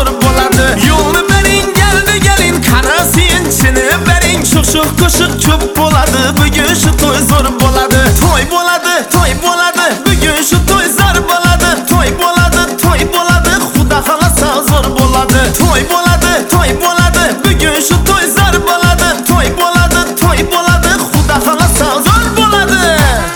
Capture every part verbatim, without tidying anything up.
zor boladı. Yolunu verin geldi gelin karasın içini verin. Şuşuk kuşuk köp boladı. Bugün şu toy zor boladı. Toy boladı toy boladı. Bugün şu toy zor boladı. Toy boladı toy boladı. Xuda xalasa zor boladı. Toy boladı toy boladı. Bugün şu toy zor boladı. Toy boladı toy boladı. Xuda xalasa zor boladı.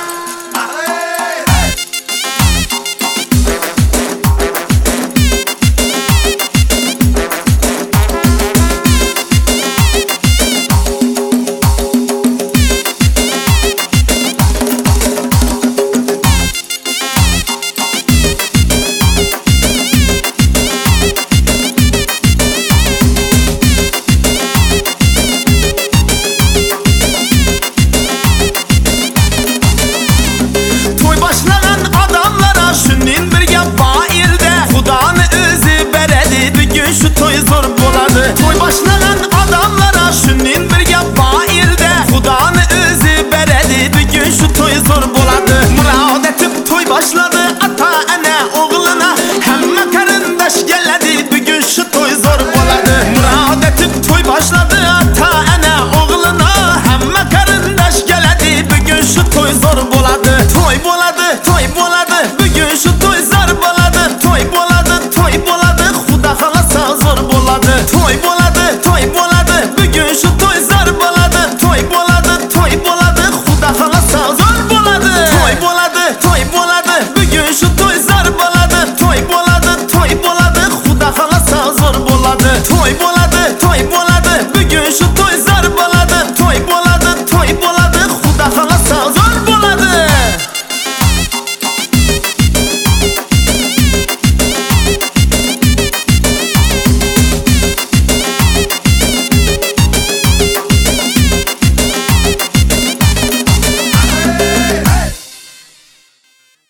Şu toy zor boladı. Toy başlayan adamlara şunun bir gap bailde. Xudanı özü beredi. Bugün şu toy zor boladı. Murad etip toy başladı. Ata ana oğluna hemme karındaş geledi. Bugün şu toy zor boladı. Murad etip toy başladı. Ata ana oğluna hemme karındaş geledi. Bugün şu toy zor boladı. Toy boladı toy boladı. Bugün şu toy zor boladı. Toy boladı toy boladı. Xuda xalasa zor boladı. Toy boladı toy boladı. Bugün şu toy zor boladı. Toy boladı toy boladı. Xuda xalasa zor boladı. Toy boladı toy boladı. Bugün şu toy zor boladı. Toy boladı toy boladı. Xuda xalasa zor boladı. Toy boladı toy boladı. Bugün şu toy zor boladı. Toy boladı toy boladı.